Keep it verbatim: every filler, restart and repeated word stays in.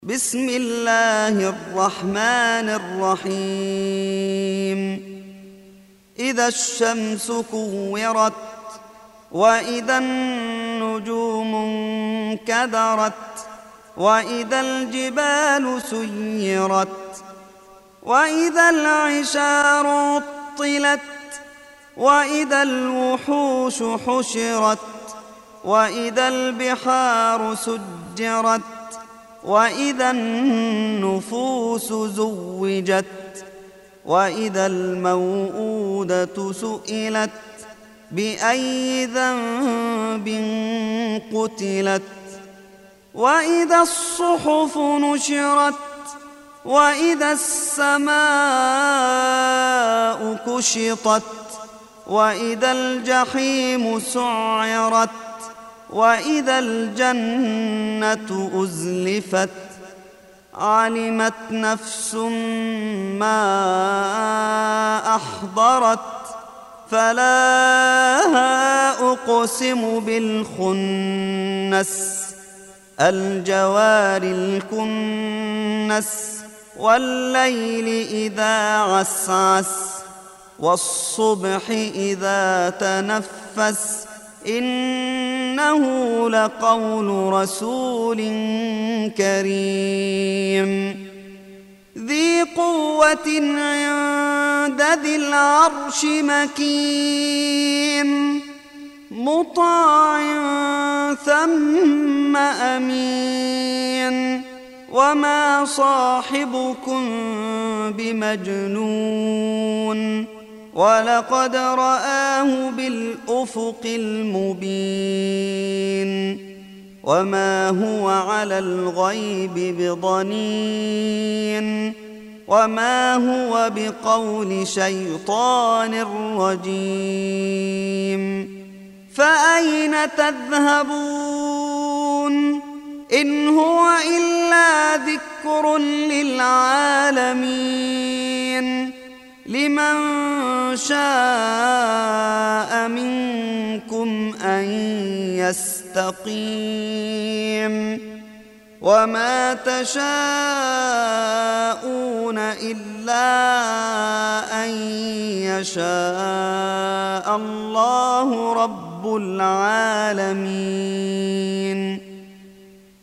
بسم الله الرحمن الرحيم إذا الشمس كورت وإذا النجوم انكدرت وإذا الجبال سيرت وإذا العشار عطلت وإذا الوحوش حشرت وإذا البحار سجرت وإذا النفوس زوجت وإذا الموءودة سئلت بأي ذنب قتلت وإذا الصحف نشرت وإذا السماء كشطت وإذا الجحيم سعرت وإذا الجنة أزلفت علمت نفس ما أحضرت فلا أقسم بالخنس الجوار الكنس والليل إذا عسعس والصبح إذا تنفس إنه لقول رسول كريم ذي قوة عند ذي العرش مكين مطاع ثم أمين وما صاحبكم بمجنون ولقد رآه بالأفق المبين وما هو على الغيب بضنين وما هو بقول شيطان رجيم فأين تذهبون إن هو إلا ذكر للعالمين لمن شاء منكم أن يستقيم وما تشاءون إلا أن يشاء الله رب العالمين.